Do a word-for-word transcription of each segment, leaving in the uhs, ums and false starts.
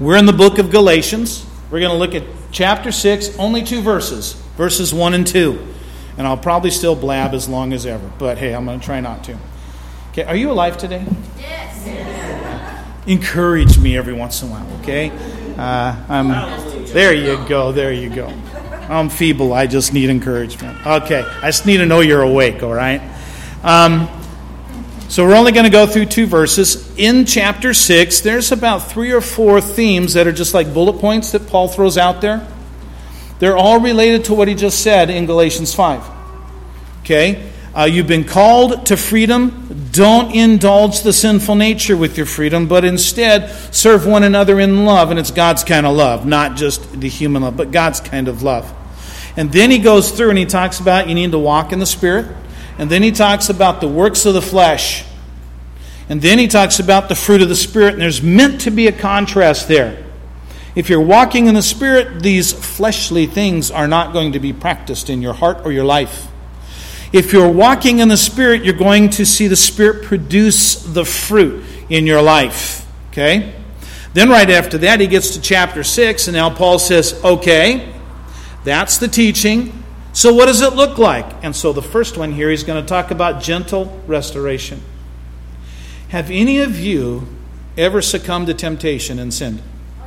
We're in the book of Galatians. We're going to look at chapter six, only two verses, verses one and two. And I'll probably still blab as long as ever, but hey, I'm going to try not to. Okay, are you alive today? Yes. Encourage me every once in a while, okay? Uh, I'm, there you go, there you go. I'm feeble, I just need encouragement. Okay, I just need to know you're awake, all right? Um, so we're only going to go through two verses. In chapter six, there's about three or four themes that are just like bullet points that Paul throws out there. They're all related to what he just said in Galatians five. Okay? Uh, you've been called to freedom. Don't indulge the sinful nature with your freedom, but instead serve one another in love. And it's God's kind of love, not just the human love, but God's kind of love. And then he goes through and he talks about you need to walk in the Spirit. And then he talks about the works of the flesh. And then he talks about the fruit of the Spirit. And there's meant to be a contrast there. If you're walking in the Spirit, these fleshly things are not going to be practiced in your heart or your life. If you're walking in the Spirit, you're going to see the Spirit produce the fruit in your life. Okay? Then right after that, he gets to chapter six, and now Paul says, okay, that's the teaching. So what does it look like? And so the first one here, he's going to talk about gentle restoration. Have any of you ever succumbed to temptation and sinned?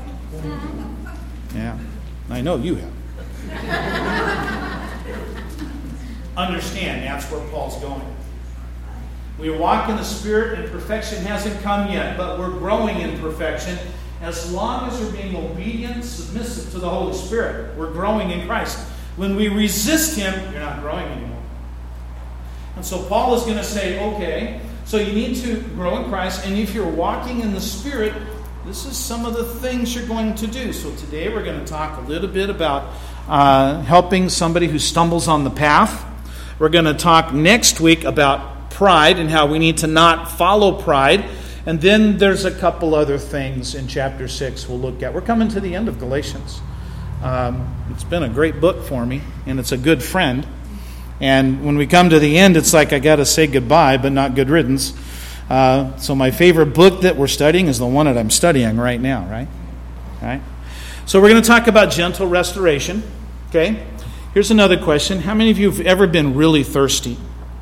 Yeah, I know you have. Understand, that's where Paul's going. We walk in the Spirit and perfection hasn't come yet, but we're growing in perfection. As long as we're being obedient, submissive to the Holy Spirit, we're growing in Christ. When we resist Him, you're not growing anymore. And so Paul is going to say, okay, so you need to grow in Christ, and if you're walking in the Spirit, this is some of the things you're going to do. So today we're going to talk a little bit about uh, helping somebody who stumbles on the path. We're going to talk next week about pride and how we need to not follow pride. And then there's a couple other things in chapter six we'll look at. We're coming to the end of Galatians. Um, it's been a great book for me, and it's a good friend. And when we come to the end, it's like I got to say goodbye, but not good riddance. Uh, so my favorite book that we're studying is the one that I'm studying right now, right? Right. So we're going to talk about gentle restoration. Okay. Here's another question. How many of you have ever been really thirsty?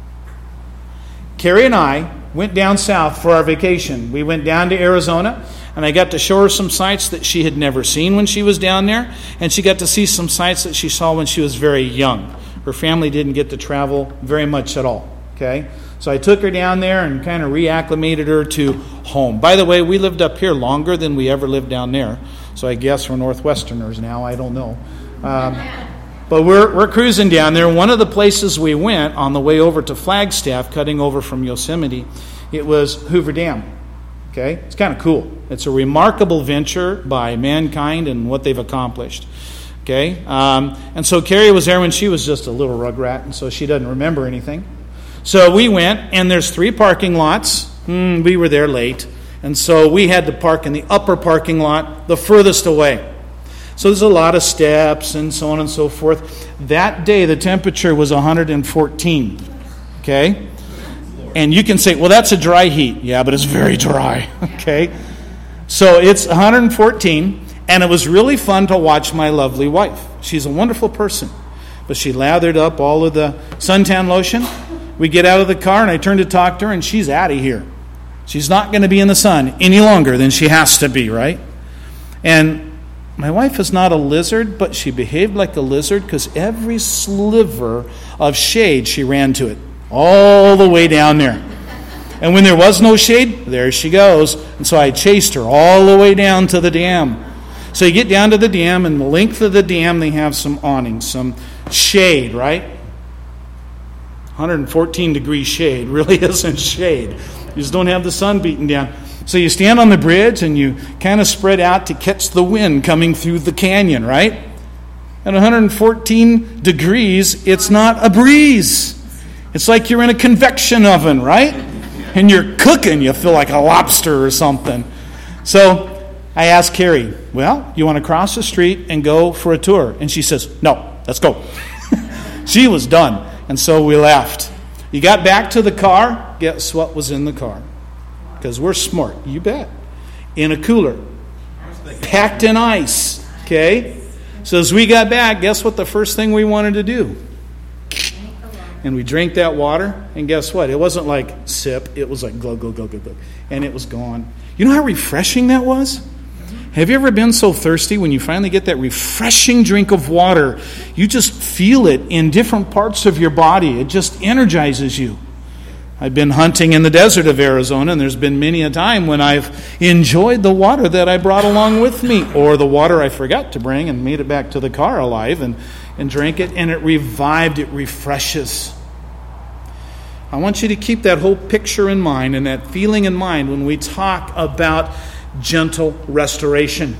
Carrie and I went down south for our vacation. We went down to Arizona, and I got to show her some sights that she had never seen when she was down there, and she got to see some sights that she saw when she was very young. Her family didn't get to travel very much at all. Okay? So I took her down there and kind of reacclimated her to home. By the way, we lived up here longer than we ever lived down there. So I guess we're Northwesterners now. I don't know. Um, but we're we're cruising down there. One of the places we went on the way over to Flagstaff, cutting over from Yosemite, it was Hoover Dam. Okay? It's kind of cool. It's a remarkable venture by mankind and what they've accomplished. Okay? Um, and so Carrie was there when she was just a little rugrat, and so she doesn't remember anything. So we went, and there's three parking lots. Mm, we were there late. And so we had to park in the upper parking lot, the furthest away. So there's a lot of steps and so on and so forth. That day, the temperature was one hundred fourteen. Okay? And you can say, well, that's a dry heat. Yeah, but it's very dry. Okay? So it's one hundred fourteen, and it was really fun to watch my lovely wife. She's a wonderful person. But she lathered up all of the suntan lotion. We get out of the car, and I turn to talk to her, and she's out of here. She's not going to be in the sun any longer than she has to be, right? And my wife is not a lizard, but she behaved like a lizard because every sliver of shade, she ran to it, all the way down there. And when there was no shade, there she goes. And so I chased her all the way down to the dam. So you get down to the dam, and the length of the dam, they have some awnings, some shade, right? one hundred fourteen degree shade really isn't shade. You just don't have the sun beating down. So you stand on the bridge and you kind of spread out to catch the wind coming through the canyon, right? At one hundred fourteen degrees, it's not a breeze. It's like you're in a convection oven, right? And you're cooking. You feel like a lobster or something. So I asked Carrie, well, you want to cross the street and go for a tour? And she says, no, let's go. She was done. And so we left. You got back to the car, guess what was in the car? Because we're smart. You bet. In a cooler. packed in ice. Okay? So as we got back, guess what the first thing we wanted to do? And we drank that water, and guess what? It wasn't like sip. It was like glug, glug, glug, glug, glug. And it was gone. You know how refreshing that was? Have you ever been so thirsty when you finally get that refreshing drink of water? You just feel it in different parts of your body. It just energizes you. I've been hunting in the desert of Arizona, and there's been many a time when I've enjoyed the water that I brought along with me, or the water I forgot to bring and made it back to the car alive and, and drank it, and it revived, it refreshes. I want you to keep that whole picture in mind and that feeling in mind when we talk about gentle restoration.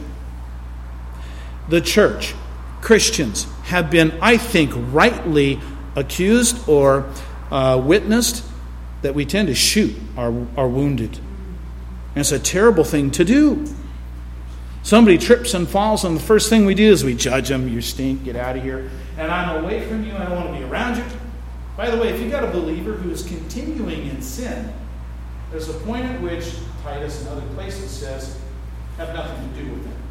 The church, Christians, have been, I think, rightly accused or uh, witnessed that we tend to shoot our, our wounded. And it's a terrible thing to do. Somebody trips and falls, and the first thing we do is we judge them. You stink, get out of here. And I'm away from you, I don't want to be around you. By the way, if you've got a believer who is continuing in sin, there's a point at which Titus and other places says, have nothing to do with it.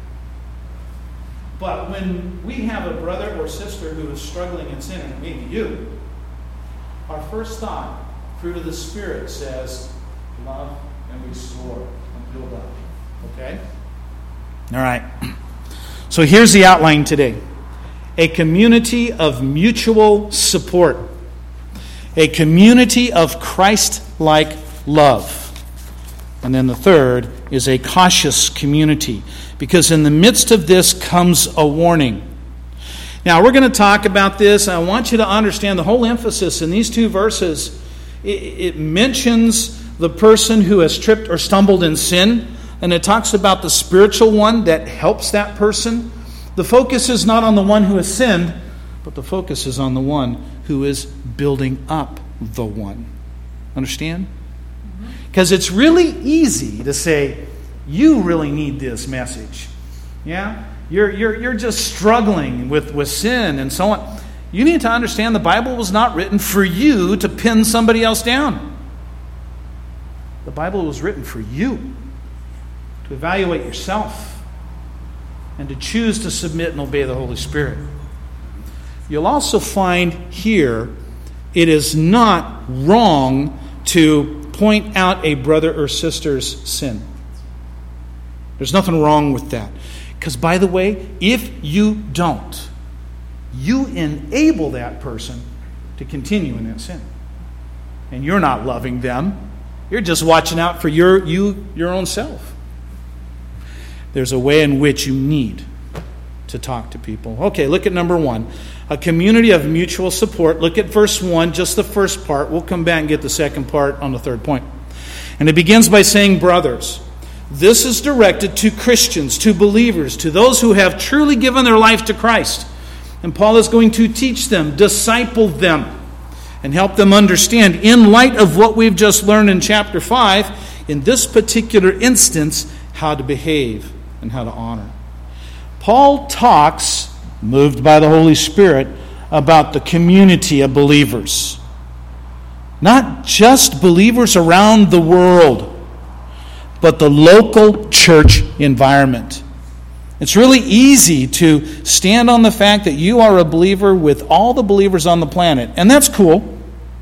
But when we have a brother or sister who is struggling in sin, and maybe you, our first thought, fruit of the Spirit, says, love and restore and build up. Okay? All right. So here's the outline today. A community of mutual support. A community of Christ-like love. And then the third is a cautious community. Because in the midst of this comes a warning. Now, we're going to talk about this. I want you to understand the whole emphasis in these two verses. It, it mentions the person who has tripped or stumbled in sin. And it talks about the spiritual one that helps that person. The focus is not on the one who has sinned, but the focus is on the one who is building up the one. Understand? Because it's really easy to say, you really need this message. Yeah? You're, you're, you're just struggling with, with sin and so on. You need to understand the Bible was not written for you to pin somebody else down. The Bible was written for you to evaluate yourself and to choose to submit and obey the Holy Spirit. You'll also find here it is not wrong to point out a brother or sister's sin. There's nothing wrong with that. Because, by the way, if you don't, you enable that person to continue in that sin. And you're not loving them. You're just watching out for your you your own self. There's a way in which you need to talk to people. Okay, look at number one. A community of mutual support. Look at verse one, just the first part. We'll come back and get the second part on the third point. And it begins by saying, brothers. This is directed to Christians, to believers, to those who have truly given their life to Christ. And Paul is going to teach them, disciple them, and help them understand, in light of what we've just learned in chapter five, in this particular instance, how to behave and how to honor. Paul talks, moved by the Holy Spirit, about the community of believers. Not just believers around the world, but the local church environment. It's really easy to stand on the fact that you are a believer with all the believers on the planet, and that's cool,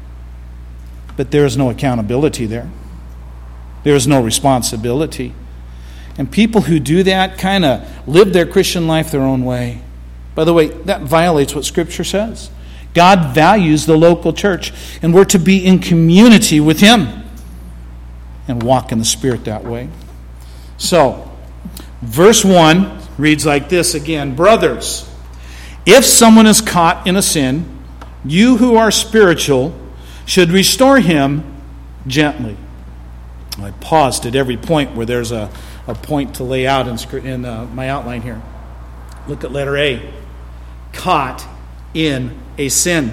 but there is no accountability there. There is no responsibility. And people who do that kind of live their Christian life their own way. By the way, that violates what Scripture says. God values the local church, and we're to be in community with Him and walk in the Spirit that way. So, verse one reads like this again. Brothers, if someone is caught in a sin, you who are spiritual should restore him gently. I paused at every point where there's a, a point to lay out in, in uh, my outline here. Look at letter A. Caught in a sin.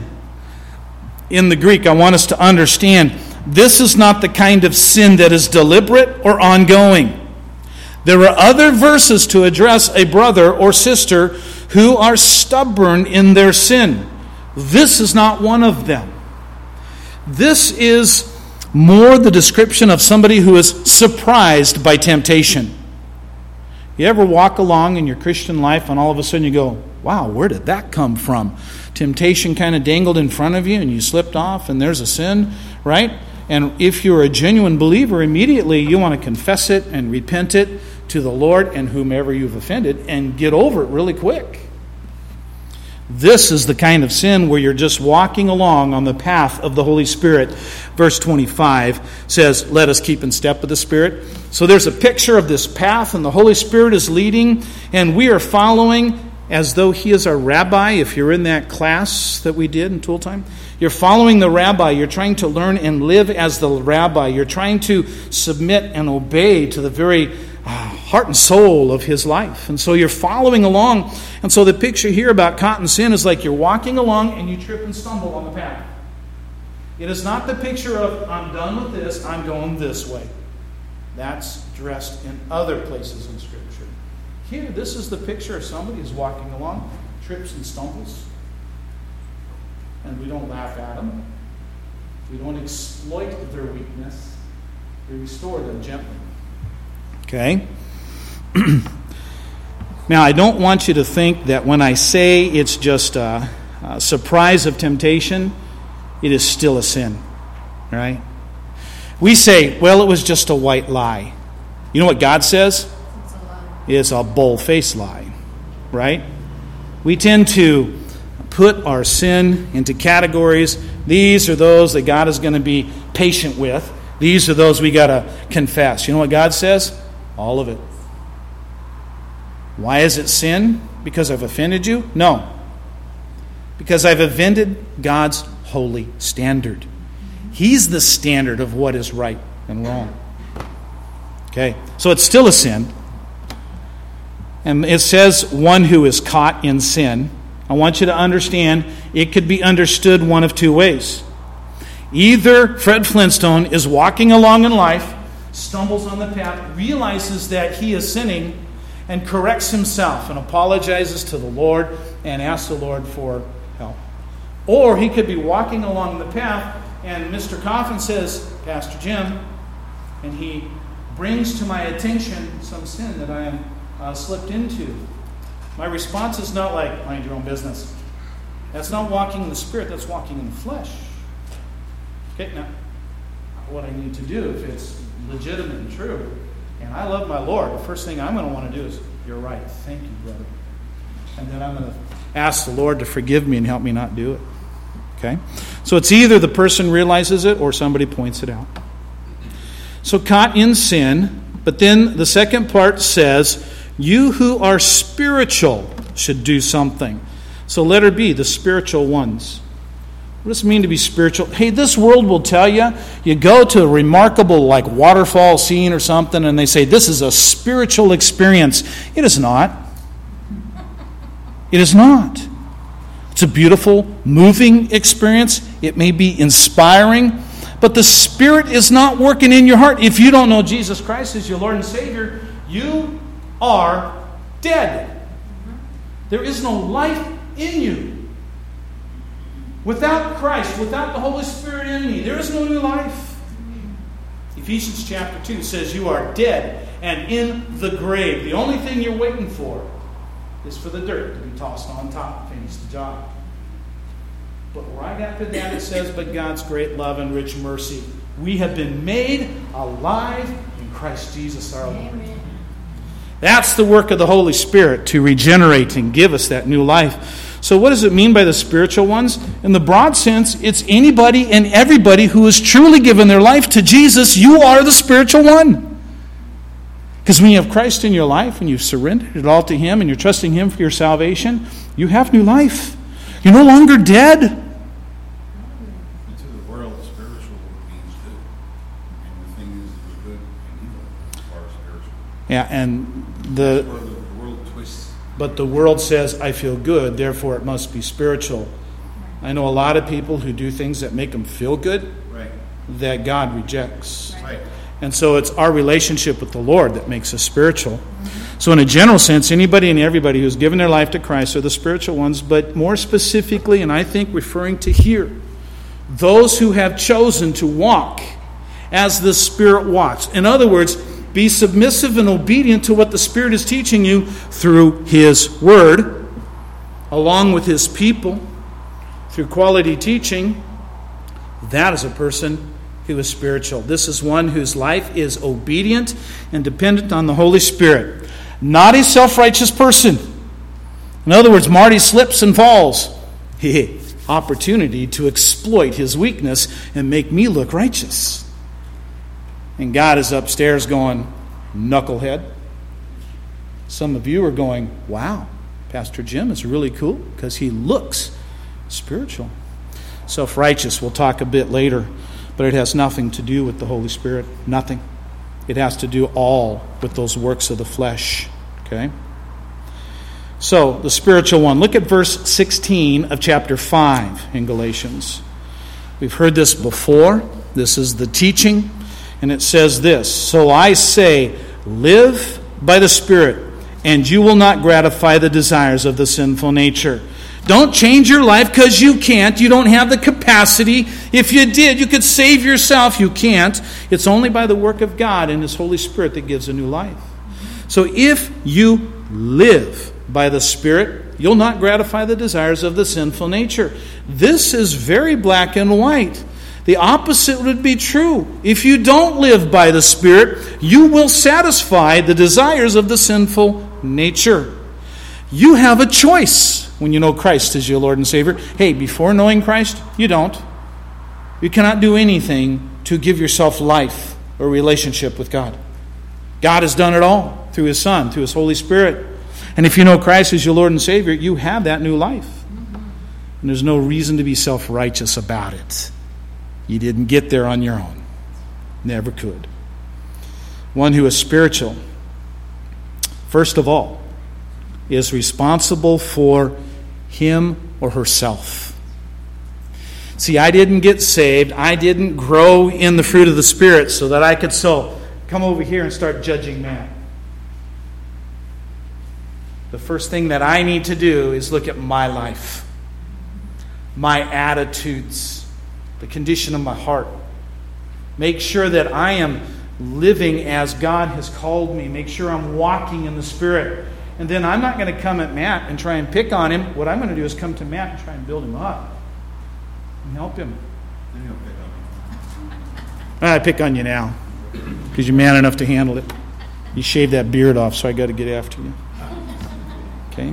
In the Greek, I want us to understand this is not the kind of sin that is deliberate or ongoing. There are other verses to address a brother or sister who are stubborn in their sin. This is not one of them. This is more the description of somebody who is surprised by temptation. You ever walk along in your Christian life and all of a sudden you go, wow, where did that come from? Temptation kind of dangled in front of you and you slipped off and there's a sin, right? And if you're a genuine believer, immediately you want to confess it and repent it to the Lord and whomever you've offended and get over it really quick. This is the kind of sin where you're just walking along on the path of the Holy Spirit. Verse twenty-five says, let us keep in step with the Spirit. So there's a picture of this path, and the Holy Spirit is leading, and we are following as though He is our rabbi. If you're in that class that we did in Tool Time, you're following the rabbi. You're trying to learn and live as the rabbi. You're trying to submit and obey to the very heart and soul of his life. And so you're following along. And so the picture here about caught in sin is like you're walking along and you trip and stumble on the path. It is not the picture of, I'm done with this, I'm going this way. That's dressed in other places in Scripture. Here, this is the picture of somebody who's walking along, trips and stumbles. And we don't laugh at them. We don't exploit their weakness. We restore them gently. Okay? Now, I don't want you to think that when I say it's just a, a surprise of temptation, it is still a sin. Right? We say, well, it was just a white lie. You know what God says? It's a lie. It's a bold-faced lie. Right? We tend to put our sin into categories. These are those that God is going to be patient with. These are those we got to confess. You know what God says? All of it. Why is it sin? Because I've offended you? No. Because I've offended God's holy standard. He's the standard of what is right and wrong. Okay, so it's still a sin. And it says one who is caught in sin. I want you to understand it could be understood one of two ways. Either Fred Flintstone is walking along in life, stumbles on the path, realizes that he is sinning, and corrects himself and apologizes to the Lord and asks the Lord for help. Or he could be walking along the path and Mister Coffin says, Pastor Jim, and he brings to my attention some sin that I am uh, slipped into. My response is not like, mind your own business. That's not walking in the Spirit, that's walking in the flesh. Okay, now, what I need to do, if it's legitimate and true, and I love my Lord, the first thing I'm going to want to do is, you're right, thank you, brother. And then I'm going to ask the Lord to forgive me and help me not do it. Okay? So it's either the person realizes it or somebody points it out. So caught in sin, but then the second part says, you who are spiritual should do something. So letter B, the spiritual ones. What does it mean to be spiritual? Hey, this world will tell you, you go to a remarkable like waterfall scene or something and they say, this is a spiritual experience. It is not. It is not. It's a beautiful, moving experience. It may be inspiring, but the Spirit is not working in your heart. If you don't know Jesus Christ as your Lord and Savior, you are dead. There is no life in you. Without Christ, without the Holy Spirit in me, there is no new life. Ephesians chapter two says you are dead and in the grave. The only thing you're waiting for is for the dirt to be tossed on top and finish the job. But right after that it says, but God's great love and rich mercy. We have been made alive in Christ Jesus our Lord. Amen. That's the work of the Holy Spirit to regenerate and give us that new life. So what does it mean by the spiritual ones? In the broad sense, it's anybody and everybody who has truly given their life to Jesus. You are the spiritual one. Because when you have Christ in your life and you've surrendered it all to Him and you're trusting Him for your salvation, you have new life. You're no longer dead. To the world, spiritual means good. And the thing is, there's good and evil as far as spiritual. Yeah, and the... That's where the world twists. But the world says, I feel good, therefore it must be spiritual. I know a lot of people who do things that make them feel good, right, that God rejects. Right. And so it's our relationship with the Lord that makes us spiritual. So in a general sense, anybody and everybody who's given their life to Christ are the spiritual ones, but more specifically, and I think referring to here, those who have chosen to walk as the Spirit walks. In other words, Be submissive and obedient to what the Spirit is teaching you through His Word, along with His people, through quality teaching. That is a person who is spiritual. This is one whose life is obedient and dependent on the Holy Spirit. Not a self-righteous person. In other words, Marty slips and falls. Opportunity to exploit his weakness and make me look righteous. And God is upstairs going, knucklehead. Some of you are going, wow, Pastor Jim is really cool because he looks spiritual. Self-righteous, we'll talk a bit later, but it has nothing to do with the Holy Spirit. Nothing. It has to do all with those works of the flesh. Okay? So, the spiritual one. Look at verse sixteen of chapter five in Galatians. We've heard this before. This is the teaching. And it says this, so I say, live by the Spirit, and you will not gratify the desires of the sinful nature. Don't change your life because you can't. You don't have the capacity. If you did, you could save yourself. You can't. It's only by the work of God and His Holy Spirit that gives a new life. So if you live by the Spirit, you'll not gratify the desires of the sinful nature. This is very black and white. The opposite would be true. If you don't live by the Spirit, you will satisfy the desires of the sinful nature. You have a choice when you know Christ as your Lord and Savior. Hey, before knowing Christ, you don't. You cannot do anything to give yourself life or relationship with God. God has done it all through His Son, through His Holy Spirit. And if you know Christ as your Lord and Savior, you have that new life. And there's no reason to be self-righteous about it. You didn't get there on your own. Never could. One who is spiritual, first of all, is responsible for him or herself. See, I didn't get saved. I didn't grow in the fruit of the Spirit so that I could so come over here and start judging man. The first thing that I need to do is look at my life, my attitudes, the condition of my heart. Make sure that I am living as God has called me. Make sure I'm walking in the Spirit. And then I'm not going to come at Matt and try and pick on him. What I'm going to do is come to Matt and try and build him up and help him. Then he'll pick up. I pick on you now because you're man enough to handle it. You shaved that beard off, so I got to get after you. Okay?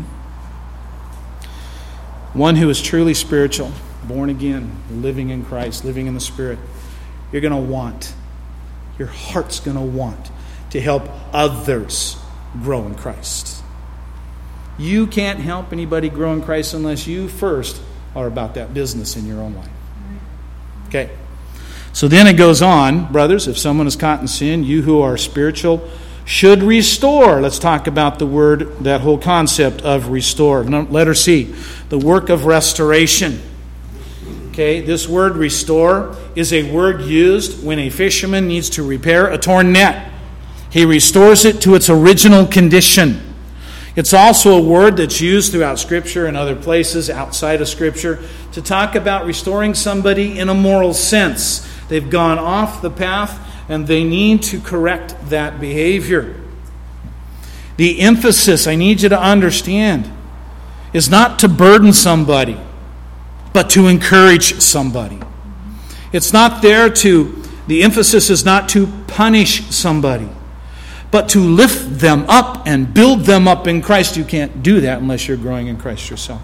One who is truly spiritual, born again, living in Christ, living in the Spirit, you're going to want, your heart's going to want to help others grow in Christ. You can't help anybody grow in Christ unless you first are about that business in your own life. Okay. So then it goes on, brothers, if someone is caught in sin, you who are spiritual should restore. Let's talk about the word, that whole concept of restore. Letter C, the work of restoration. Okay, this word restore is a word used when a fisherman needs to repair a torn net. He restores it to its original condition. It's also a word that's used throughout Scripture and other places outside of Scripture to talk about restoring somebody in a moral sense. They've gone off the path and they need to correct that behavior. The emphasis, I need you to understand, is not to burden somebody, but to encourage somebody. It's not there to, the emphasis is not to punish somebody, but to lift them up and build them up in Christ. You can't do that unless you're growing in Christ yourself.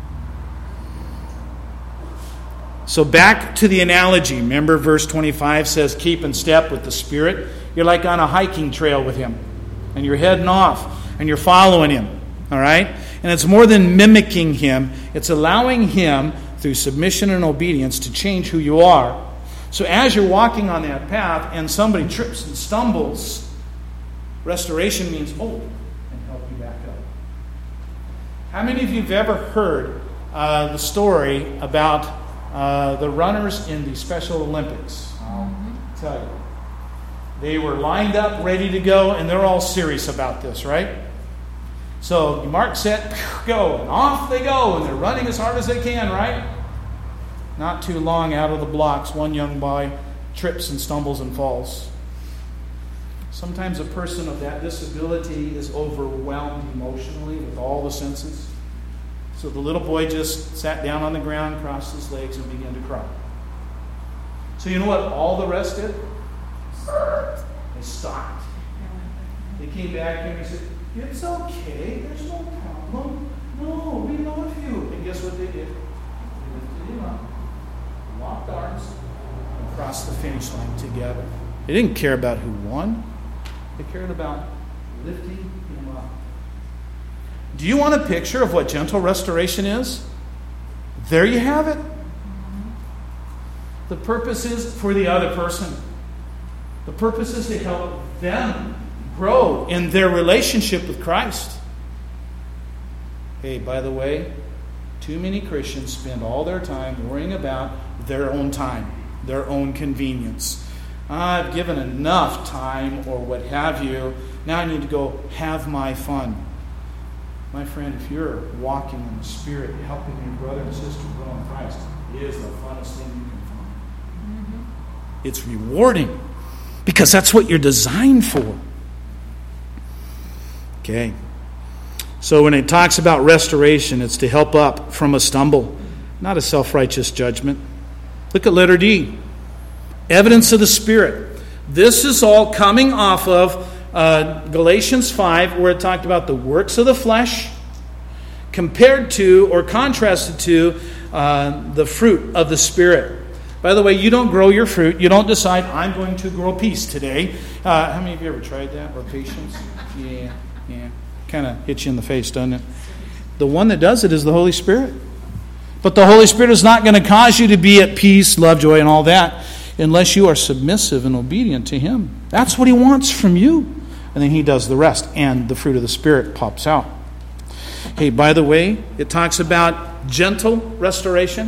So back to the analogy. Remember verse twenty-five says, keep in step with the Spirit. You're like on a hiking trail with Him. And you're heading off. And you're following Him. All right? And it's more than mimicking Him. It's allowing Him, through submission and obedience, to change who you are. So as you're walking on that path and somebody trips and stumbles, restoration means, oh, and help you back up. How many of you have ever heard uh, the story about uh, the runners in the Special Olympics? I'll tell you. They were lined up, ready to go, and they're all serious about this, right? So you mark, set, go, and off they go, and they're running as hard as they can, right? Not too long out of the blocks, one young boy trips and stumbles and falls. Sometimes a person of that disability is overwhelmed emotionally with all the senses. So the little boy just sat down on the ground, crossed his legs, and began to cry. So you know what all the rest did? They stopped. They came back and he said, "It's okay, there's no problem. No, we love you." And guess what they did? They lifted him up, locked arms, and crossed the finish line together. They didn't care about who won. They cared about lifting him up. Do you want a picture of what gentle restoration is? There you have it. The purpose is for the other person. The purpose is to help them grow in their relationship with Christ. Hey, by the way, too many Christians spend all their time worrying about their own time, their own convenience. I've given enough time or what have you. Now I need to go have my fun. My friend, if you're walking in the Spirit, helping your brother and sister grow in Christ, it is the funnest thing you can find. Mm-hmm. It's rewarding because that's what you're designed for. Okay. So when it talks about restoration, it's to help up from a stumble, not a self-righteous judgment. Look at letter D. Evidence of the Spirit. This is all coming off of uh, Galatians five, where it talked about the works of the flesh compared to or contrasted to uh, the fruit of the Spirit. By the way, you don't grow your fruit. You don't decide, I'm going to grow peace today. Uh, how many of you ever tried that? Or patience? Yeah, yeah. Kind of hits you in the face, doesn't it? The one that does it is the Holy Spirit. But the Holy Spirit is not going to cause you to be at peace, love, joy, and all that unless you are submissive and obedient to Him. That's what He wants from you. And then He does the rest, and the fruit of the Spirit pops out. Hey, by the way, it talks about gentle restoration.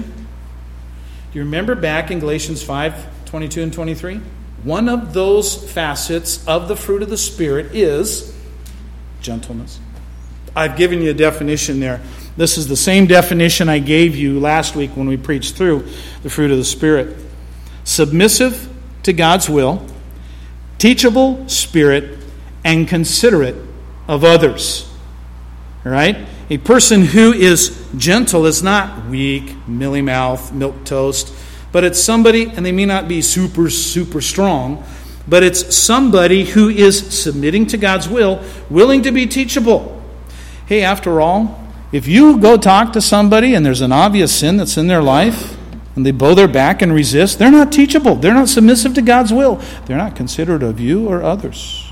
Do you remember back in Galatians five, twenty-two and twenty-three? One of those facets of the fruit of the Spirit is gentleness. I've given you a definition there. This is the same definition I gave you last week when we preached through the fruit of the Spirit. Submissive to God's will, teachable spirit, and considerate of others. All right? A person who is gentle is not weak, mealy-mouthed, milquetoast, but it's somebody, and they may not be super, super strong, but it's somebody who is submitting to God's will, willing to be teachable. Hey, after all, if you go talk to somebody and there's an obvious sin that's in their life, and they bow their back and resist, they're not teachable. They're not submissive to God's will. They're not considerate of you or others.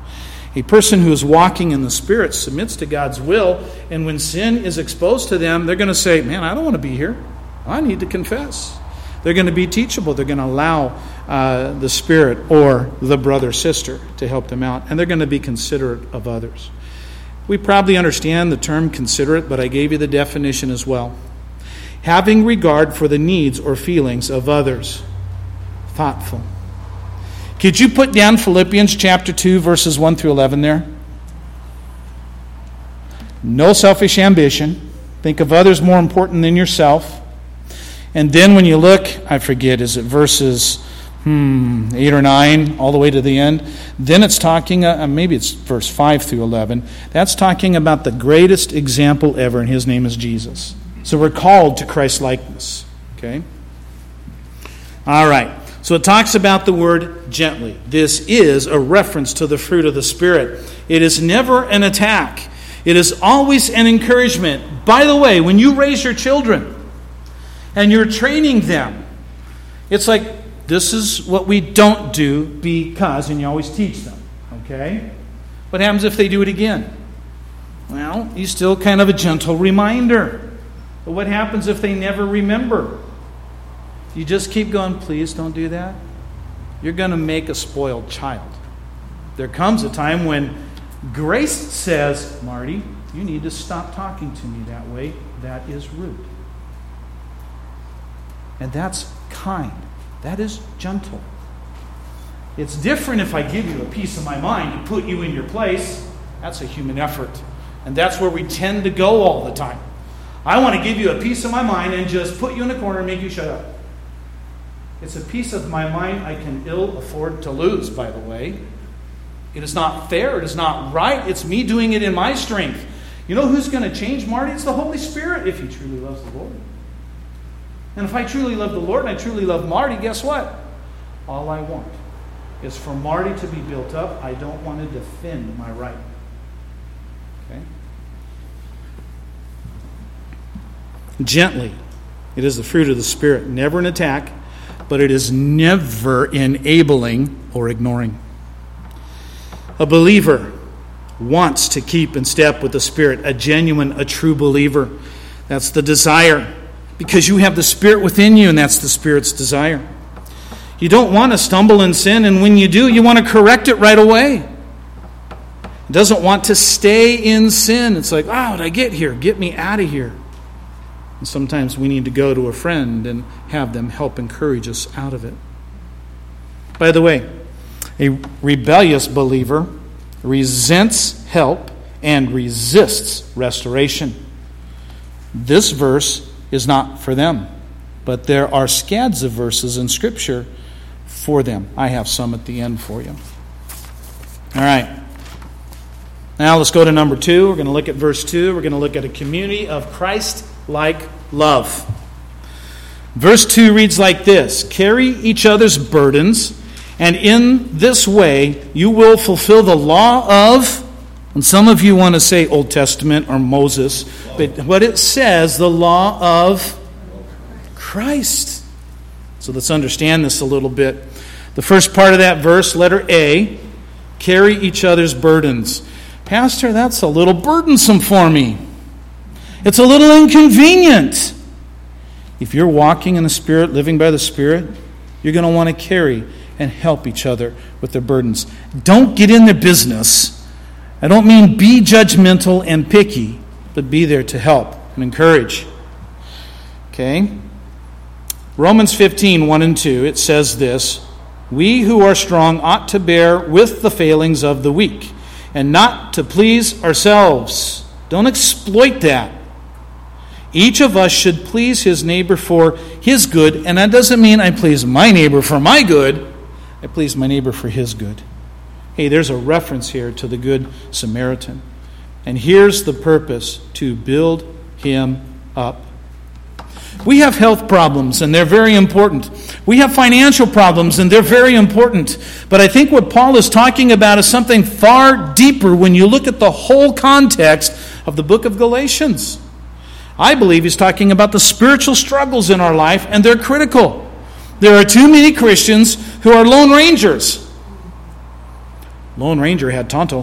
A person who is walking in the Spirit submits to God's will, and when sin is exposed to them, they're going to say, man, I don't want to be here. I need to confess. They're going to be teachable. They're going to allow uh, the Spirit or the brother, sister to help them out, and they're going to be considerate of others. We probably understand the term considerate, but I gave you the definition as well. Having regard for the needs or feelings of others. Thoughtful. Could you put down Philippians chapter two, verses one through eleven there? No selfish ambition. Think of others more important than yourself. And then when you look, I forget, is it verses hmm, eight or nine, all the way to the end? Then it's talking, uh, maybe it's verse five through eleven. That's talking about the greatest example ever, and His name is Jesus. So we're called to Christ-likeness. Okay? All right. So it talks about the word gently. This is a reference to the fruit of the Spirit. It is never an attack. It is always an encouragement. By the way, when you raise your children and you're training them, it's like, this is what we don't do because, and you always teach them. Okay? What happens if they do it again? Well, you still kind of a gentle reminder. But what happens if they never remember? You just keep going, please don't do that. You're going to make a spoiled child. There comes a time when grace says, Marty, you need to stop talking to me that way. That is rude. And that's kind. That is gentle. It's different if I give you a piece of my mind and put you in your place. That's a human effort. And that's where we tend to go all the time. I want to give you a piece of my mind and just put you in a corner and make you shut up. It's a piece of my mind I can ill afford to lose, by the way. It is not fair. It is not right. It's me doing it in my strength. You know who's going to change Marty? It's the Holy Spirit if he truly loves the Lord. And if I truly love the Lord and I truly love Marty, guess what? All I want is for Marty to be built up. I don't want to defend my right. Okay? Gently. It is the fruit of the Spirit. Never an attack, but it is never enabling or ignoring. A believer wants to keep in step with the Spirit. A genuine, a true believer. That's the desire. Because you have the Spirit within you, and that's the Spirit's desire. You don't want to stumble in sin, and when you do, you want to correct it right away. It doesn't want to stay in sin. It's like, oh, how did I get here? Get me out of here. And sometimes we need to go to a friend and have them help encourage us out of it. By the way, a rebellious believer resents help and resists restoration. This verse is not for them, but there are scads of verses in Scripture for them. I have some at the end for you. All right. Now let's go to number two. We're going to look at verse two. We're going to look at a community of Christ-like love. Verse two reads like this: carry each other's burdens, and in this way you will fulfill the law of, and some of you want to say Old Testament or Moses, but what it says, the law of Christ. So let's understand this a little bit. The first part of that verse, letter A, carry each other's burdens. Pastor, that's a little burdensome for me. It's a little inconvenient. If you're walking in the Spirit, living by the Spirit, you're going to want to carry and help each other with their burdens. Don't get in their business. I don't mean be judgmental and picky, but be there to help and encourage. Okay? Romans fifteen, one and two, it says this: we who are strong ought to bear with the failings of the weak, and not to please ourselves. Don't exploit that. Each of us should please his neighbor for his good, and that doesn't mean I please my neighbor for my good. I please my neighbor for his good. Hey, there's a reference here to the Good Samaritan. And here's the purpose: to build him up. We have health problems, and they're very important. We have financial problems, and they're very important. But I think what Paul is talking about is something far deeper when you look at the whole context of the book of Galatians. I believe he's talking about the spiritual struggles in our life, and they're critical. There are too many Christians who are Lone Rangers. Lone Ranger had Tonto.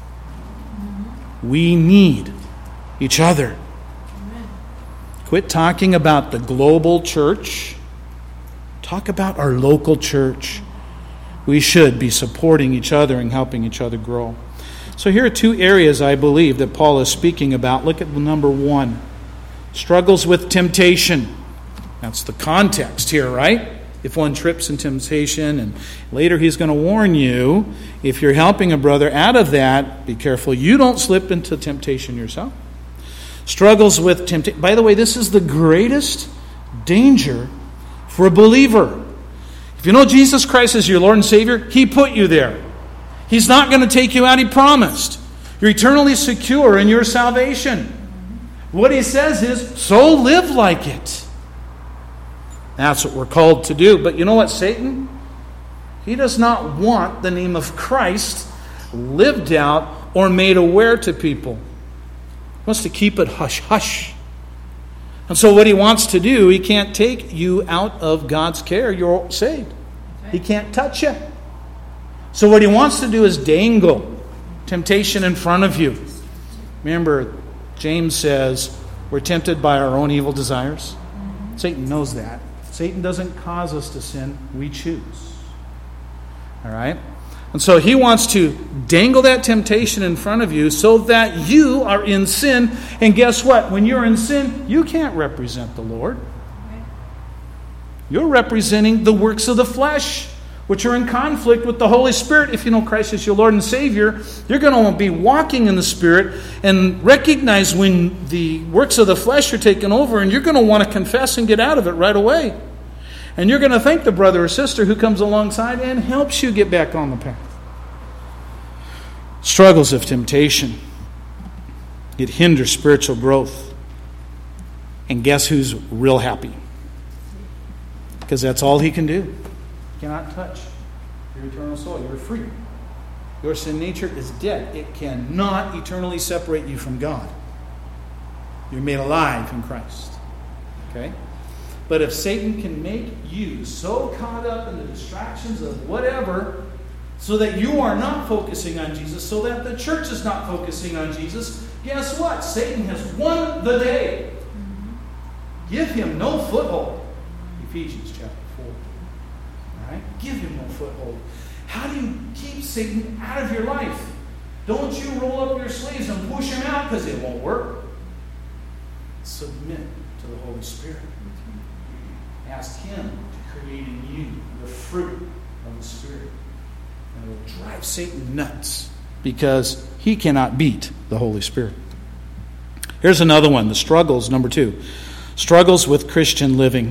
We need each other. Quit talking about the global church. Talk about our local church. We should be supporting each other and helping each other grow. So here are two areas I believe that Paul is speaking about. Look at number one. Struggles with temptation. That's the context here, right? If one trips in temptation, and later he's going to warn you, if you're helping a brother out of that, be careful you don't slip into temptation yourself. Struggles with temptation. By the way, this is the greatest danger for a believer. If you know Jesus Christ as your Lord and Savior, He put you there. He's not going to take you out, He promised. You're eternally secure in your salvation. What He says is, so live like it. That's what we're called to do. But you know what, Satan? He does not want the name of Christ lived out or made aware to people. He wants to keep it hush-hush. And so what he wants to do, he can't take you out of God's care. You're saved. He can't touch you. So what he wants to do is dangle temptation in front of you. Remember, James says, we're tempted by our own evil desires. Satan knows that. Satan doesn't cause us to sin. We choose. All right? And so he wants to dangle that temptation in front of you so that you are in sin. And guess what? When you're in sin, you can't represent the Lord. You're representing the works of the flesh, which are in conflict with the Holy Spirit. If you know Christ as your Lord and Savior, you're going to be walking in the Spirit and recognize when the works of the flesh are taken over, and you're going to want to confess and get out of it right away. And you're going to thank the brother or sister who comes alongside and helps you get back on the path. Struggles of temptation. It hinders spiritual growth. And guess who's real happy? Because that's all he can do. You cannot touch your eternal soul. You're free. Your sin nature is dead. It cannot eternally separate you from God. You're made alive in Christ. Okay? But if Satan can make you so caught up in the distractions of whatever, so that you are not focusing on Jesus, so that the church is not focusing on Jesus, guess what? Satan has won the day. Give him no foothold. Ephesians chapter four. All right? Give him no foothold. How do you keep Satan out of your life? Don't you roll up your sleeves and push him out, because it won't work. Submit to the Holy Spirit. Ask him to create in you the fruit of the Spirit. And it will drive Satan nuts, because he cannot beat the Holy Spirit. Here's another one, the struggles, number two. Struggles with Christian living.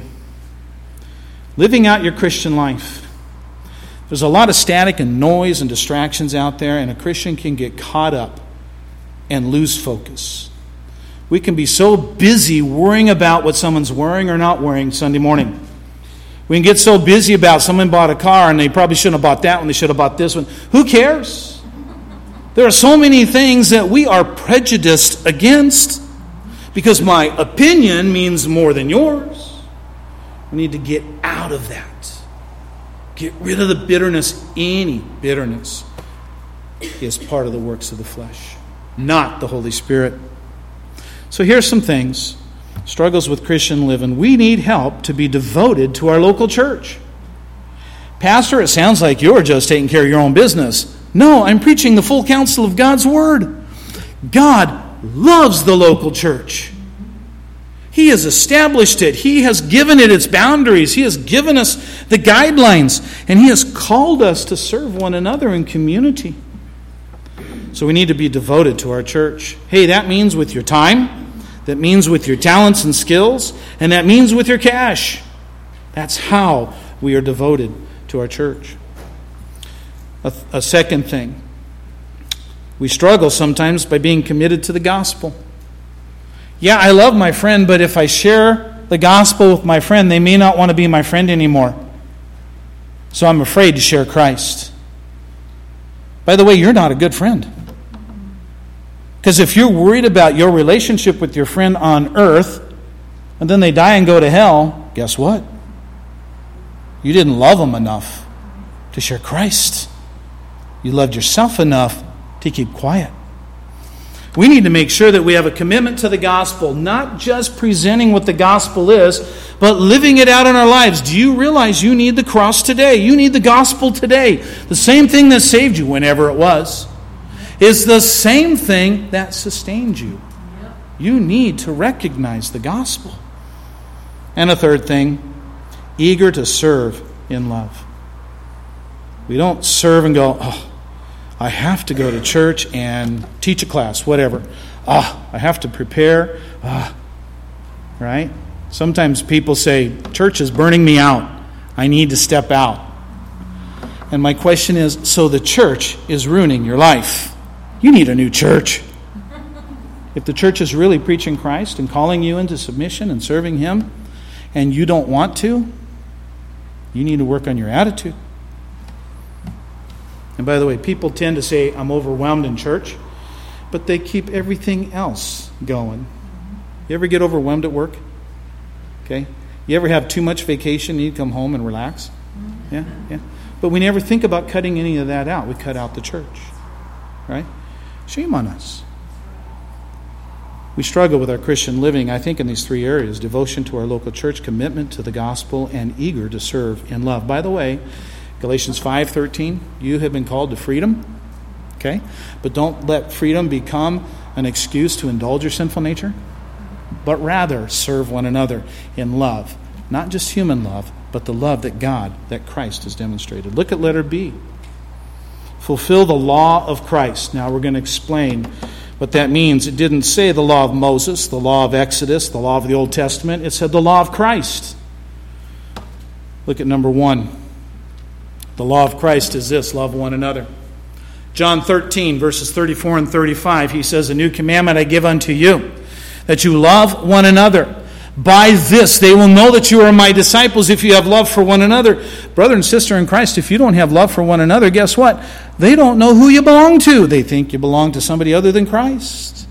Living out your Christian life. There's a lot of static and noise and distractions out there, and a Christian can get caught up and lose focus. We can be so busy worrying about what someone's wearing or not wearing Sunday morning. We can get so busy about someone bought a car and they probably shouldn't have bought that one, they should have bought this one. Who cares? There are so many things that we are prejudiced against because my opinion means more than yours. We need to get out of that. Get rid of the bitterness. Any bitterness is part of the works of the flesh, not the Holy Spirit. So here's some things. Struggles with Christian living. We need help to be devoted to our local church. Pastor, it sounds like you're just taking care of your own business. No, I'm preaching the full counsel of God's Word. God loves the local church. He has established it. He has given it its boundaries. He has given us the guidelines. And He has called us to serve one another in community. So we need to be devoted to our church. Hey, that means with your time. That means with your talents and skills. And that means with your cash. That's how we are devoted to our church. A, a second thing. We struggle sometimes by being committed to the gospel. Yeah, I love my friend, but if I share the gospel with my friend, they may not want to be my friend anymore. So I'm afraid to share Christ. By the way, you're not a good friend. Because if you're worried about your relationship with your friend on earth, and then they die and go to hell, guess what? You didn't love them enough to share Christ. You loved yourself enough to keep quiet. We need to make sure that we have a commitment to the gospel, not just presenting what the gospel is, but living it out in our lives. Do you realize you need the cross today? You need the gospel today. The same thing that saved you, whenever it was, is the same thing that sustained you. You need to recognize the gospel. And a third thing, eager to serve in love. We don't serve and go, oh, I have to go to church and teach a class, whatever. Ah, I have to prepare. Ah, right? Sometimes people say, church is burning me out. I need to step out. And my question is, so the church is ruining your life. You need a new church. If the church is really preaching Christ and calling you into submission and serving Him, and you don't want to, you need to work on your attitude. And by the way, people tend to say, I'm overwhelmed in church, but they keep everything else going. You ever get overwhelmed at work? Okay. You ever have too much vacation, you need to come home and relax? Yeah, yeah. But we never think about cutting any of that out. We cut out the church. Right? Shame on us. We struggle with our Christian living, I think, in these three areas: devotion to our local church, commitment to the gospel, and eager to serve in love. By the way, Galatians five thirteen, you have been called to freedom. Okay? But don't let freedom become an excuse to indulge your sinful nature, but rather serve one another in love. Not just human love, but the love that God, that Christ has demonstrated. Look at letter B. Fulfill the law of Christ. Now we're going to explain what that means. It didn't say the law of Moses, the law of Exodus, the law of the Old Testament. It said the law of Christ. Look at number one. The law of Christ is this: love one another. John thirteen, verses thirty-four and thirty-five, he says, "A new commandment I give unto you, that you love one another. By this they will know that you are my disciples, if you have love for one another." Brother and sister in Christ, if you don't have love for one another, guess what? They don't know who you belong to. They think you belong to somebody other than Christ.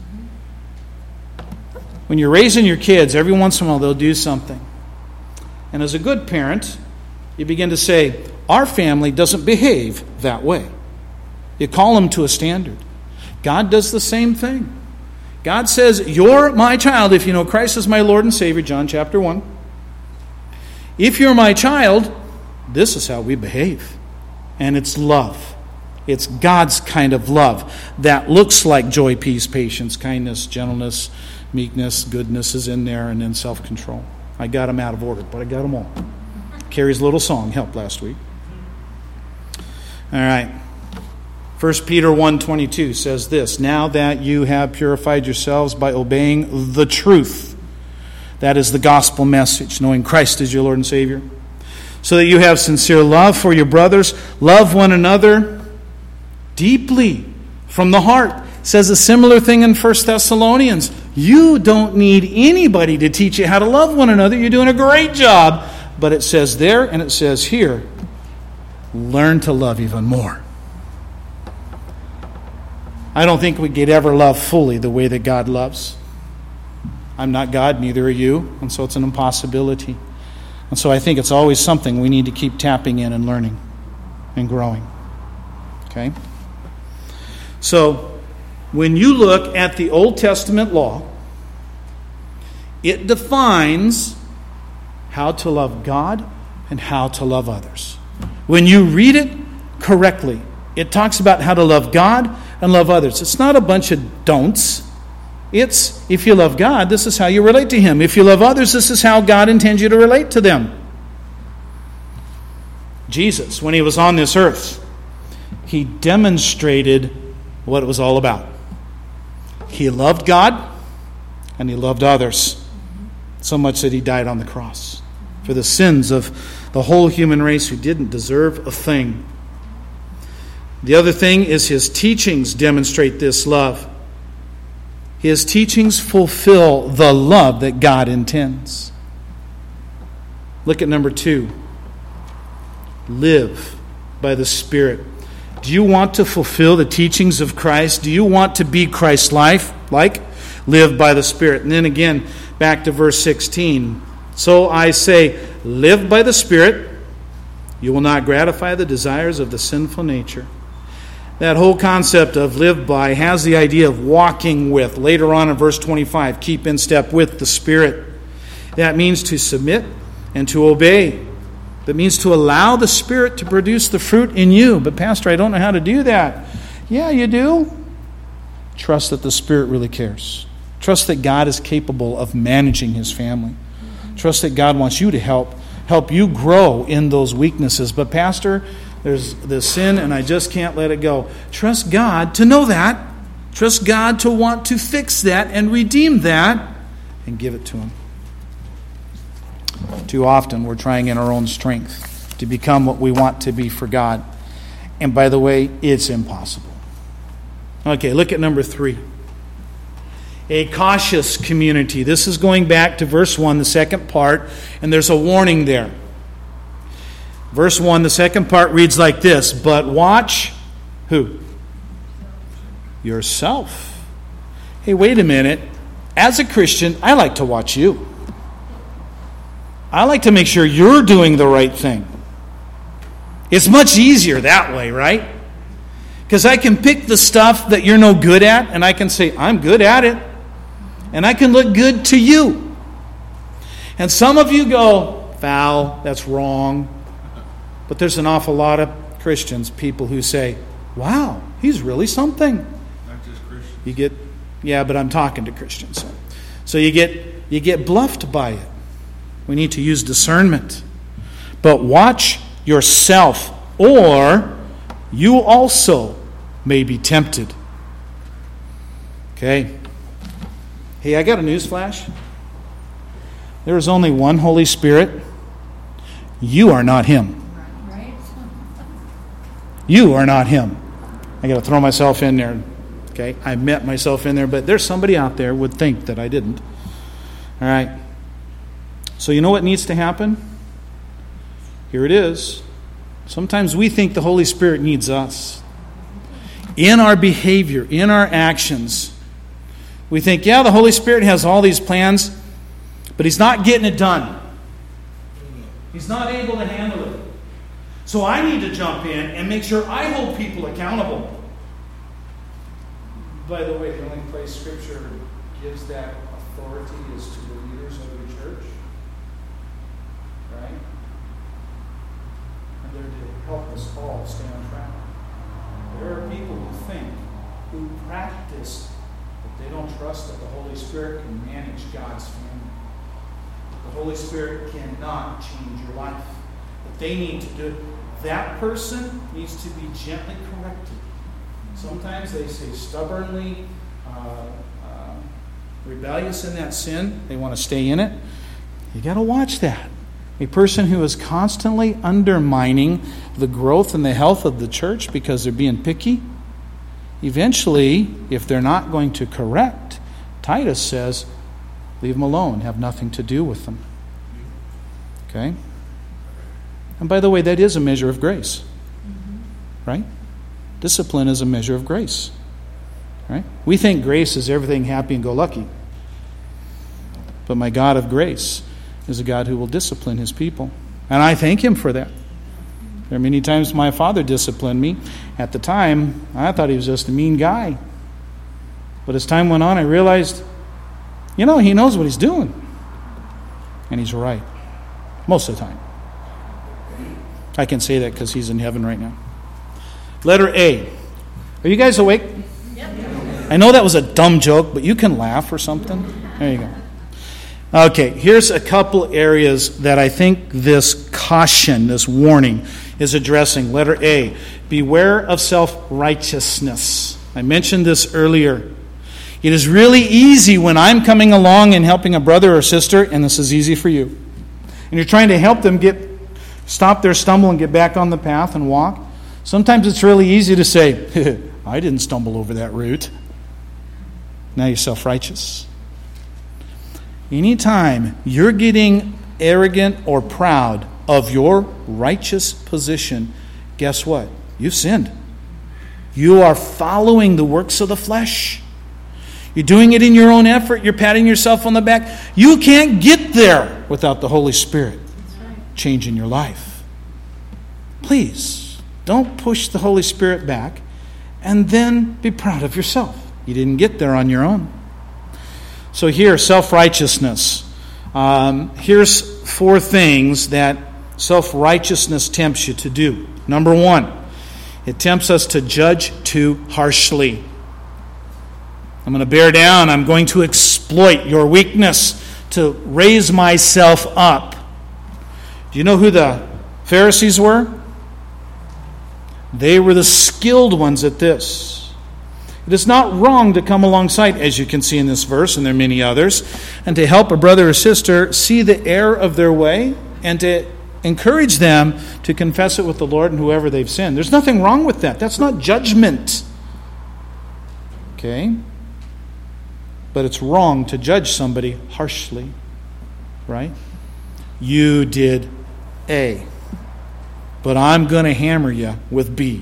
When you're raising your kids, every once in a while they'll do something. And as a good parent, you begin to say, our family doesn't behave that way. You call them to a standard. God does the same thing. God says, you're my child if you know Christ is my Lord and Savior, John chapter one. If you're my child, this is how we behave. And it's love. It's God's kind of love that looks like joy, peace, patience, kindness, gentleness, meekness, goodness is in there, and then self-control. I got them out of order, but I got them all. Carrie's little song helped last week. All right. First Peter one twenty-two says this, "Now that you have purified yourselves by obeying the truth," that is the gospel message, knowing Christ is your Lord and Savior, "so that you have sincere love for your brothers, love one another deeply from the heart." It says a similar thing in First Thessalonians. You don't need anybody to teach you how to love one another. You're doing a great job. But it says there and it says here, learn to love even more. I don't think we could ever love fully the way that God loves. I'm not God, neither are you, and so it's an impossibility. And so I think it's always something we need to keep tapping in and learning and growing. Okay? So, when you look at the Old Testament law, it defines how to love God and how to love others. When you read it correctly, it talks about how to love God and love others. It's not a bunch of don'ts. It's, if you love God, this is how you relate to Him. If you love others, this is how God intends you to relate to them. Jesus, when He was on this earth, He demonstrated what it was all about. He loved God and He loved others, so much that He died on the cross for the sins of the whole human race who didn't deserve a thing. The other thing is His teachings demonstrate this love. His teachings fulfill the love that God intends. Look at number two. Live by the Spirit. Do you want to fulfill the teachings of Christ? Do you want to be Christ-like? Like? Live by the Spirit. And then again, back to verse sixteen. "So I say, live by the Spirit. You will not gratify the desires of the sinful nature." That whole concept of live by has the idea of walking with. Later on in verse twenty-five, keep in step with the Spirit. That means to submit and to obey. That means to allow the Spirit to produce the fruit in you. But Pastor, I don't know how to do that. Yeah, you do. Trust that the Spirit really cares. Trust that God is capable of managing His family. Trust that God wants you to help help you grow in those weaknesses. But Pastor, there's the sin and I just can't let it go. Trust God to know that. Trust God to want to fix that and redeem that and give it to Him. Too often we're trying in our own strength to become what we want to be for God. And by the way, it's impossible. Okay, look at number three. A cautious community. This is going back to verse one, the second part, and there's a warning there. Verse one, the second part reads like this, "But watch," who? Yourself. Hey, wait a minute. As a Christian, I like to watch you. I like to make sure you're doing the right thing. It's much easier that way, right? Because I can pick the stuff that you're no good at, and I can say, I'm good at it. And I can look good to you. And some of you go, foul, that's wrong. But there's an awful lot of Christians, people who say, wow, he's really something. Not just Christians. You get, yeah, but I'm talking to Christians. So, so you get you get bluffed by it. We need to use discernment. But watch yourself, or you also may be tempted. Okay. Hey, I got a news flash. There is only one Holy Spirit. You are not Him. You are not Him. I got to throw myself in there. Okay, I met myself in there, but there's somebody out there would think that I didn't. All right. So you know what needs to happen? Here it is. Sometimes we think the Holy Spirit needs us. In our behavior, in our actions, we think, yeah, the Holy Spirit has all these plans, but He's not getting it done. He's not able to handle it. So I need to jump in and make sure I hold people accountable. By the way, the only place Scripture gives that authority is to the leaders of the church. Right? And they're to help us all stay on track. There are people who think, who practice, but they don't trust that the Holy Spirit can manage God's family. The Holy Spirit cannot change your life. But they need to do it. That person needs to be gently corrected. Sometimes they say stubbornly uh, uh, rebellious in that sin. They want to stay in it. You got to watch that. A person who is constantly undermining the growth and the health of the church because they're being picky, eventually, if they're not going to correct, Titus says, leave them alone, have nothing to do with them. Okay? And by the way, that is a measure of grace. Right? Discipline is a measure of grace. Right? We think grace is everything happy and go lucky. But my God of grace is a God who will discipline His people. And I thank Him for that. There are many times my father disciplined me. At the time, I thought he was just a mean guy. But as time went on, I realized, you know, he knows what he's doing. And he's right. Most of the time. I can say that because he's in heaven right now. Letter A. Are you guys awake? Yep. I know that was a dumb joke, but you can laugh or something. There you go. Okay, here's a couple areas that I think this caution, this warning, is addressing. Letter A. Beware of self-righteousness. I mentioned this earlier. It is really easy when I'm coming along and helping a brother or sister, and this is easy for you, and you're trying to help them get stop their stumble and get back on the path and walk. Sometimes it's really easy to say, I didn't stumble over that route. Now you're self-righteous. Anytime you're getting arrogant or proud of your righteous position, guess what? You've sinned. You are following the works of the flesh. You're doing it in your own effort. You're patting yourself on the back. You can't get there without the Holy Spirit changing your life. Please, don't push the Holy Spirit back and then be proud of yourself. You didn't get there on your own. So here, self-righteousness. Um, here's four things that self-righteousness tempts you to do. Number one, it tempts us to judge too harshly. I'm going to bear down. I'm going to exploit your weakness to raise myself up. Do you know who the Pharisees were? They were the skilled ones at this. It is not wrong to come alongside, as you can see in this verse, and there are many others, and to help a brother or sister see the error of their way and to encourage them to confess it with the Lord and whoever they've sinned. There's nothing wrong with that. That's not judgment. Okay? But it's wrong to judge somebody harshly. Right? You did A, but I'm going to hammer you with B.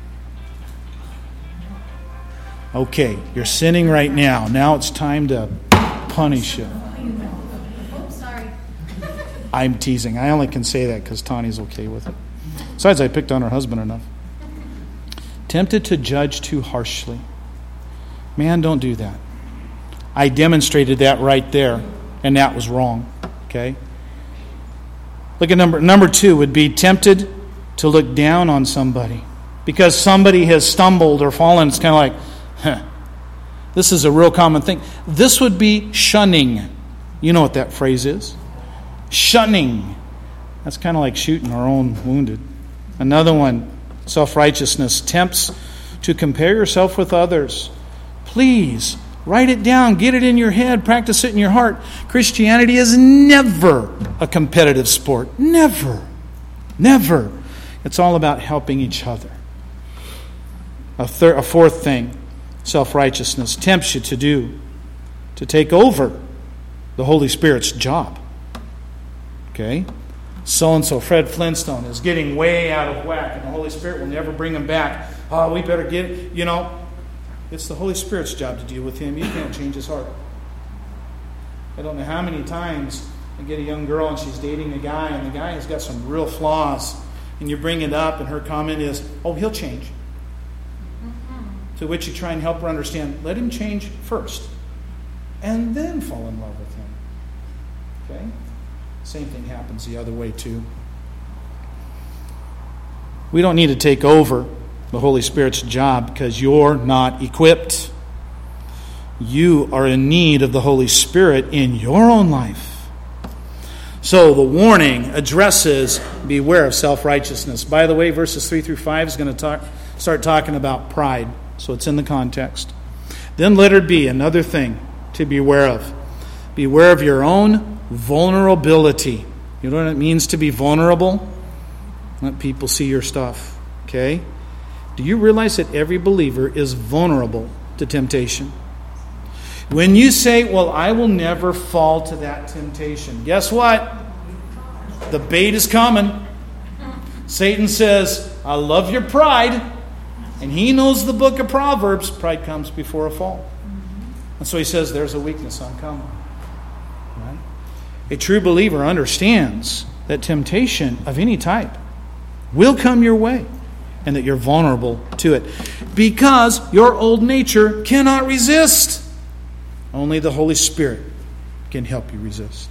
Okay, you're sinning right now. Now it's time to punish you. Oh, sorry. I'm teasing. I only can say that because Tani's okay with it. Besides, I picked on her husband enough. Tempted to judge too harshly. Man, don't do that. I demonstrated that right there, and that was wrong. Okay? Look at number number two would be tempted to look down on somebody. Because somebody has stumbled or fallen, it's kind of like, huh, this is a real common thing. This would be shunning. You know what that phrase is? Shunning. That's kind of like shooting our own wounded. Another one, self-righteousness, tempts to compare yourself with others. Please, write it down. Get it in your head. Practice it in your heart. Christianity is never a competitive sport. Never. Never. It's all about helping each other. A, thir- a fourth thing, self-righteousness, tempts you to do, to take over the Holy Spirit's job. Okay? So-and-so, Fred Flintstone, is getting way out of whack, and the Holy Spirit will never bring him back. Oh, we better get it. You know, it's the Holy Spirit's job to deal with him. You can't change his heart. I don't know how many times I get a young girl and she's dating a guy, and the guy has got some real flaws, and you bring it up, and her comment is, oh, he'll change. Mm-hmm. To which you try and help her understand, let him change first, and then fall in love with him. Okay? Same thing happens the other way too. We don't need to take over the Holy Spirit's job because you're not equipped. You are in need of the Holy Spirit in your own life. So the warning addresses beware of self-righteousness. By the way, verses three through five is going to talk, start talking about pride. So it's in the context. Then letter B, another thing to beware of. Beware of your own vulnerability. You know what it means to be vulnerable? Let people see your stuff. Okay? Do you realize that every believer is vulnerable to temptation? When you say, well, I will never fall to that temptation, guess what? The bait is coming. Satan says, I love your pride. And he knows the book of Proverbs. Pride comes before a fall. And so he says, there's a weakness uncommon. Right? A true believer understands that temptation of any type will come your way, and that you're vulnerable to it. Because your old nature cannot resist. Only the Holy Spirit can help you resist.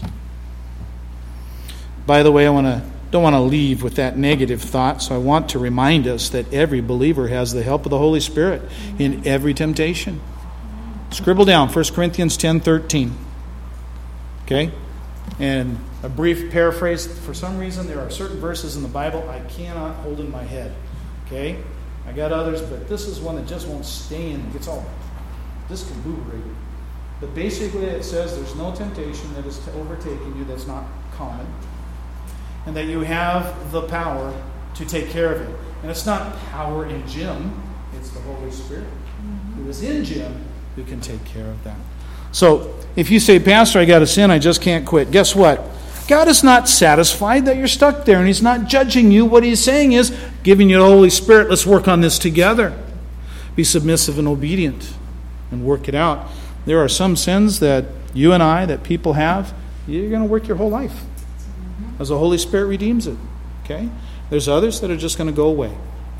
By the way, I want to don't want to leave with that negative thought, so I want to remind us that every believer has the help of the Holy Spirit in every temptation. Scribble down First Corinthians ten thirteen. Okay? And a brief paraphrase. For some reason, there are certain verses in the Bible I cannot hold in my head. Okay? I got others, but this is one that just won't stay in. It gets all discombobulated. But basically it says there's no temptation that is overtaking you that's not common. And that you have the power to take care of it. And it's not power in Jim. It's the Holy Spirit who is in Jim who can take care of that. So if you say, Pastor, I got a sin, I just can't quit. Guess what? God is not satisfied that you're stuck there, and He's not judging you. What He's saying is, giving you the Holy Spirit, let's work on this together. Be submissive and obedient and work it out. There are some sins that you and I, that people have, you're going to work your whole life as the Holy Spirit redeems it. Okay? There's others that are just going to go away.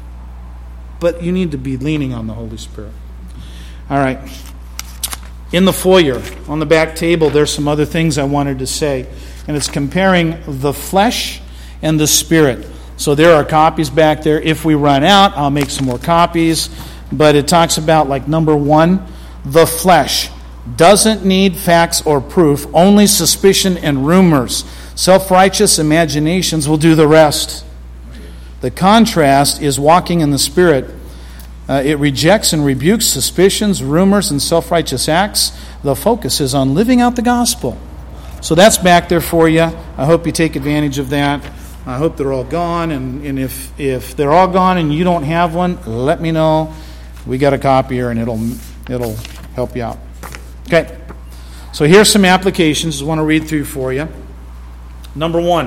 But you need to be leaning on the Holy Spirit. All right. In the foyer, on the back table, there's some other things I wanted to say. And it's comparing the flesh and the spirit. So there are copies back there. If we run out, I'll make some more copies. But it talks about, like, number one, the flesh doesn't need facts or proof, only suspicion and rumors. Self-righteous imaginations will do the rest. The contrast is walking in the Spirit. Uh, it rejects and rebukes suspicions, rumors, and self-righteous acts. The focus is on living out the gospel. So that's back there for you. I hope you take advantage of that. I hope they're all gone. And, and if, if they're all gone and you don't have one, let me know. We got a copier and it'll it'll help you out. Okay. So here's some applications I want to read through for you. Number one,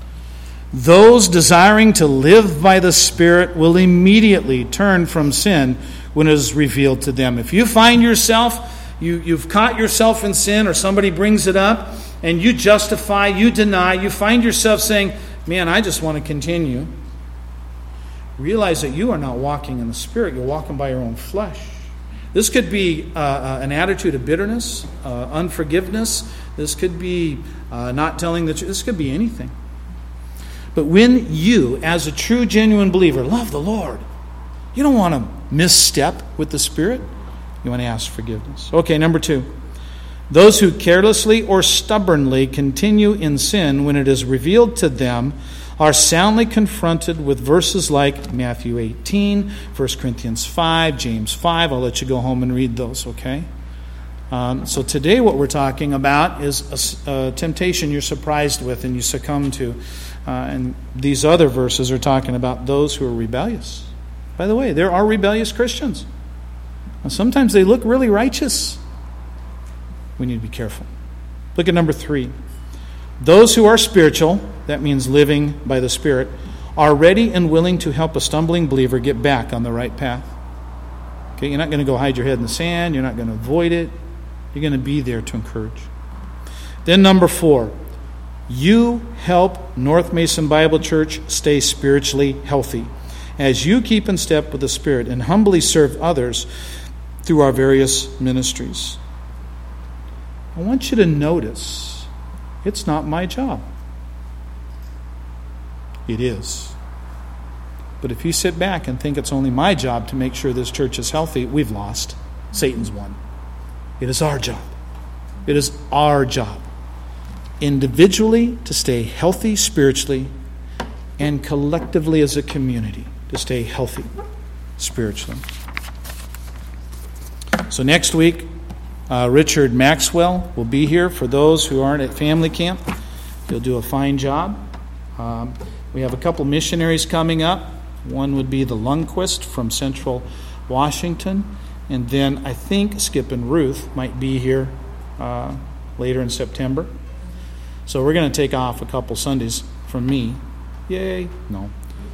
those desiring to live by the Spirit will immediately turn from sin when it is revealed to them. If you find yourself, you, you've caught yourself in sin, or somebody brings it up, and you justify, you deny, you find yourself saying, man, I just want to continue. Realize that you are not walking in the Spirit. You're walking by your own flesh. This could be uh, uh, an attitude of bitterness, uh, unforgiveness. This could be uh, not telling the truth. This could be anything. But when you, as a true, genuine believer, love the Lord, you don't want to misstep with the Spirit. You want to ask forgiveness. Okay, number two. Those who carelessly or stubbornly continue in sin when it is revealed to them are soundly confronted with verses like Matthew eighteen, First Corinthians five, James five. I'll let you go home and read those, okay? Um, so today what we're talking about is a, a temptation you're surprised with and you succumb to. Uh, and these other verses are talking about those who are rebellious. By the way, there are rebellious Christians. And sometimes they look really righteous. We need to be careful. Look at number three. Those who are spiritual, that means living by the Spirit, are ready and willing to help a stumbling believer get back on the right path. Okay, you're not going to go hide your head in the sand. You're not going to avoid it. You're going to be there to encourage. Then number four, you help North Mason Bible Church stay spiritually healthy as you keep in step with the Spirit and humbly serve others through our various ministries. I want you to notice, it's not my job. It is. But if you sit back and think it's only my job to make sure this church is healthy, we've lost. Satan's won. It is our job. It is our job. Individually to stay healthy spiritually, and collectively as a community to stay healthy spiritually. So next week, uh, Richard Maxwell will be here. For those who aren't at family camp, he'll do a fine job. Um, we have a couple missionaries coming up. One would be the Lundquist from Central Washington. And then I think Skip and Ruth might be here uh, later in September. So we're going to take off a couple Sundays from me. Yay. No.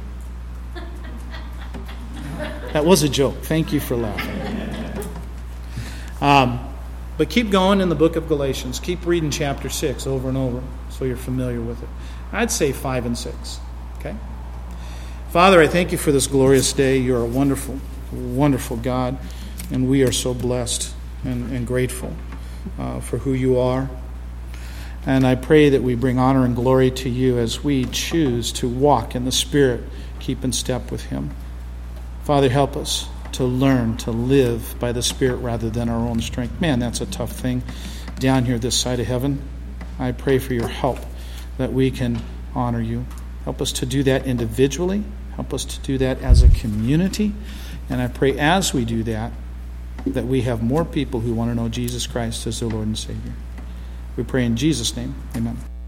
That was a joke. Thank you for laughing. Um, but keep going in the book of Galatians. Keep reading chapter six over and over so you're familiar with it. I'd say five and six. Okay? Father, I thank you for this glorious day. You're a wonderful, wonderful God. And we are so blessed and, and grateful uh, for who you are. And I pray that we bring honor and glory to you as we choose to walk in the Spirit, keep in step with him. Father, help us to learn to live by the Spirit rather than our own strength. Man, that's a tough thing down here this side of heaven. I pray for your help that we can honor you. Help us to do that individually. Help us to do that as a community. And I pray as we do that, that we have more people who want to know Jesus Christ as their Lord and Savior. We pray in Jesus' name. Amen.